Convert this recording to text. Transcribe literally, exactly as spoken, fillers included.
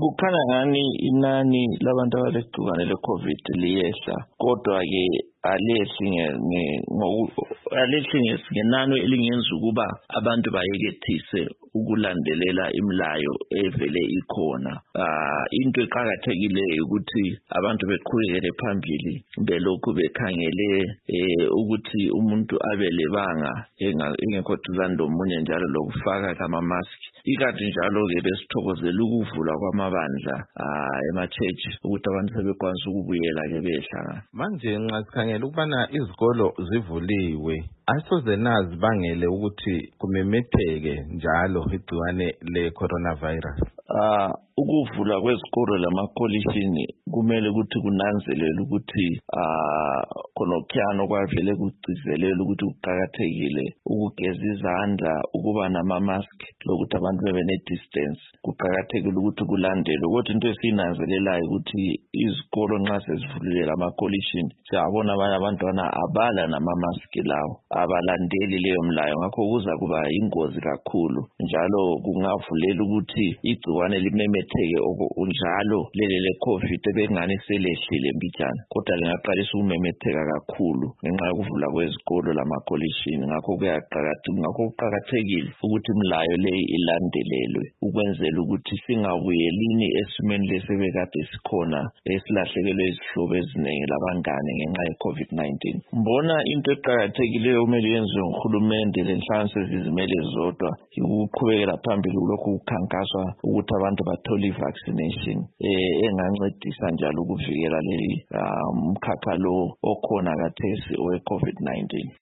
kukhanya ngani inani labantu abalegciwane le-COVID liyehla, kodwa-ke alehli alehli ngenani elingenza ukuba abantu bayekethise ukulandelela imilayo evele ikhona. Ah into eqhakathekileyo ukuthi abantu beqhubekele phambili belokhu bekhangele eh ukuthi umuntu abelebanga engekho duzane lomunye njalo lokufaka ama mask. Ikanti njalo ke besithokozela ukuvula kwamabandla ah ema-church ukuthi abantu sebekwanisa ukubuyela ke behlangana. Manje nxa sikhangela ukubana izikolo zivuliwe, asoze nazi bangele ukuthi kumemetheke njalo igciwane le-coronavirus. Ah ukuvula kwezikolo lamakolishini kumele ukuthi kunanzelele ukuthi ah khonokhiyano kwavele kugcizelela ukuthi kuqhakathekile ukugeza izandla, ukuba nama mask, lokuthi abantu bebe ne distance. Kuqhakathekile ukuthi kulandelwe. Kodwa into esinanzelelayo ukuthi izikolo nxa sezivulile lamakolishini siyabona abanye abantwana abala nama mask lawo, abalandeli leyo mlayo, ngakho kuza kuba ingozi kakhulu njalo kungavulela ukuthi igciwane limemetheke njalo lele le-COVID ebengani selehlile mbijana, kodwa lingaqalisa ukumemetheka kakhulu ngenxa yokuvula kwezikolo lamakolishini. Ngakho kuyaqhakatheka ngakho kuqhakathekile ukuthi imilayo leyi ilandelelwe ukwenzela ukuthi singabuyelini esimeni lesebekade sikhona esilahlekelwe izihlobo eziningi labangane ngenxa ye-COVID nineteen. Mbona into eqhakathekileyo kumele yenziwe nguhulumende lenhlanganiso ezizimele zodwa ukuqhubekela phambili lokhu kukhankaswa ukuthi abantu bathole i-vaccination eh engancedisa njalo ukuvikela leli umkhakha lo okhona kathesi owe-COVID nineteen.